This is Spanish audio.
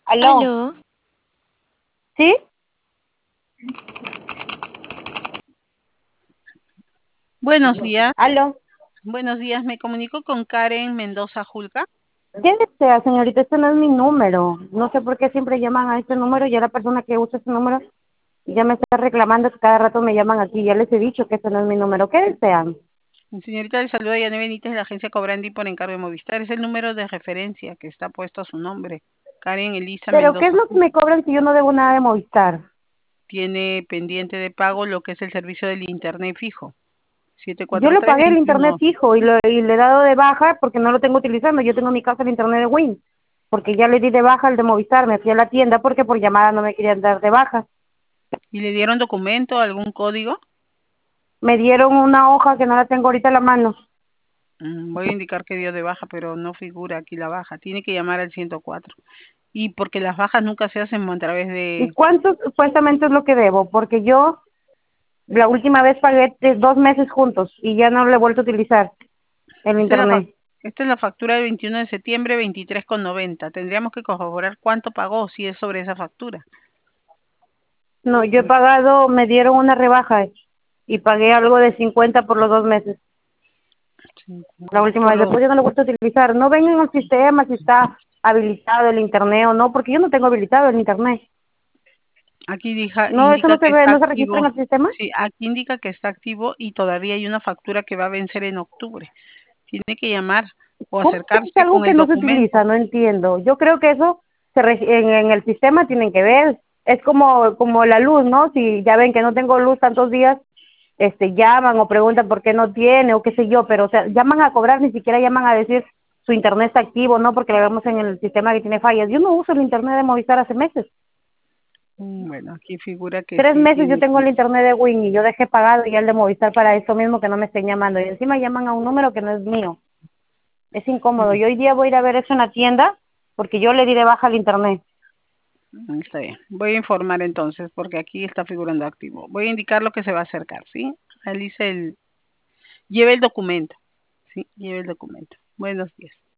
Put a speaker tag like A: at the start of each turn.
A: Aló,
B: Aló,
A: ¿sí?
C: Buenos días,
A: Aló.
C: me comunico con Karen Mendoza Julca.
A: ¿Quién desea, señorita? Este no es mi número. No sé por qué siempre llaman a este número y a la persona que usa este número ya me está reclamando que cada rato me llaman aquí. Ya les he dicho que este no es mi número. ¿Qué desean?
C: Señorita, le saluda Yané Benítez de la agencia Cobrandi por encargo de Movistar. Es el número de referencia que está puesto a su nombre. Karen Elisa
A: ¿Pero qué es
C: Mendoza
A: lo que me
C: Julca
A: cobran si yo no debo nada de Movistar?
C: tiene pendiente de pago lo que es el servicio del internet fijo.
A: Yo le pagué el internet
C: 743-21.
A: fijo y le he dado de baja porque no lo tengo utilizando. Yo tengo en mi casa el internet de Win. Porque ya le di de baja el de Movistar. Me fui a la tienda porque por llamada no me querían dar de baja.
C: ¿Y le dieron documento, algún código?
A: Me dieron una hoja que no la tengo ahorita en la mano.
C: Voy a indicar que dio de baja, pero no figura aquí la baja. Tiene que llamar al 104. Y porque las bajas nunca se hacen a través
A: ¿Y
C: de...
A: cuánto supuestamente es lo que debo? Porque yo la última vez pagué 2 meses juntos y ya no lo he vuelto a utilizar el
C: Esta es
A: internet.
C: esta es la factura del 21 de septiembre, 23,90. Tendríamos que corroborar cuánto pagó si es sobre esa factura.
A: No, yo he pagado, me dieron una rebaja y pagué algo de 50 por los 2 meses.
C: Sí,
A: La última
C: por
A: vez, después
C: lo,
A: ya no lo he vuelto a utilizar. No ven en el sistema si está habilitado el internet o no, porque yo no tengo habilitado el internet.
C: aquí
A: No, eso
C: indica
A: no se
C: que
A: ve,
C: está
A: no se registra en
C: activo.
A: el sistema.
C: Sí, aquí indica que está activo y todavía hay una factura que va a vencer en octubre. Tiene que llamar o
A: ¿Cómo que es
C: acercarse
A: algo
C: con
A: que
C: el
A: no se
C: documento.
A: utiliza? No entiendo. Yo creo que eso en el sistema tienen que ver. Es como la luz, ¿no? Si ya ven que no tengo luz tantos días, llaman o preguntan por qué no tiene o qué sé yo, pero o sea, llaman a cobrar, ni siquiera llaman a decir su internet está activo, ¿no? Porque lo vemos en el sistema que tiene fallas. Yo no uso el internet de Movistar hace meses.
C: Bueno, aquí figura que
A: Tres
C: sí
A: meses yo
C: tiene
A: tengo el
C: que...
A: internet de Win y yo dejé pagado ya el de Movistar para eso mismo que no me estén llamando. Y encima llaman a un número que no es mío. Es incómodo. Yo hoy día voy a ir a ver eso en la tienda porque yo le di de baja al internet.
C: Está bien. Voy a informar entonces porque aquí está figurando activo. Voy a indicar lo que se va a acercar, ¿sí? Realice el... Lleve el documento. Sí, lleve el documento. Buenos días.